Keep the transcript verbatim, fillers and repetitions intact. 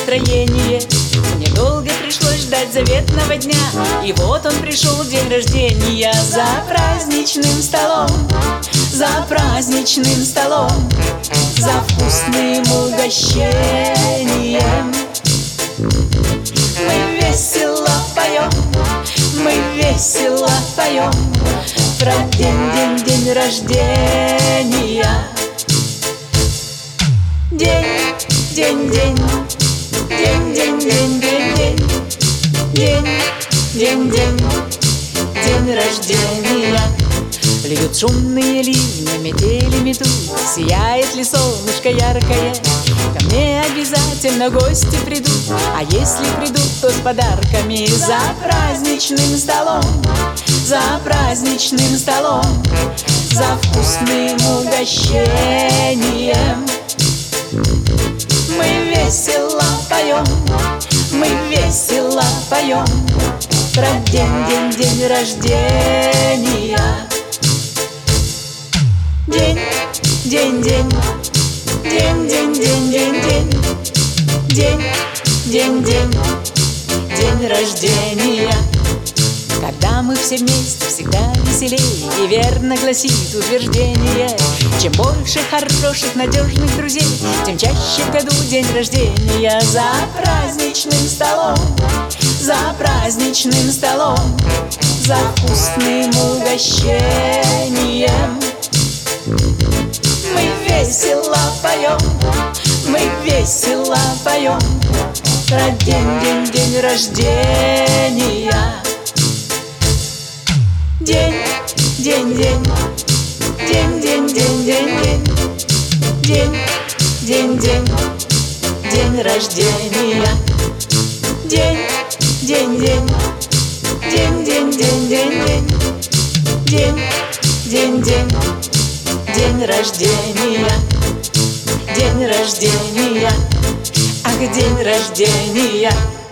настроение. Недолго пришлось ждать заветного дня, и вот он пришел, день рождения. За праздничным столом, за праздничным столом, за вкусным угощением. Мы весело поем, мы весело поем про день, день, день рождения. День, день, день, день, день, день, день, день, день, день, день, день рождения. Льют шумные ливни, метели метут, сияет ли солнышко яркое. Ко мне обязательно гости придут, а если придут, то с подарками. За праздничным столом, за праздничным столом, за вкусным угощением. Мы весело поем, мы весело поем про день, день, день рождения. День, день, день, день, день, день, день, день, день, день, день, день рождения. Когда мы все вместе, всегда веселее, и верно гласит утверждение: чем больше хороших, надежных друзей, тем чаще в году день рождения. За праздничным столом, за праздничным столом, за вкусным угощением. Мы весело поем, мы весело поем про день, день, день рождения. День, день, день, день, день, день, день, день, день, день, день, день рождения. День, день, день, день, день, день, день, день, день, день, день рождения. День рождения, ах, день рождения.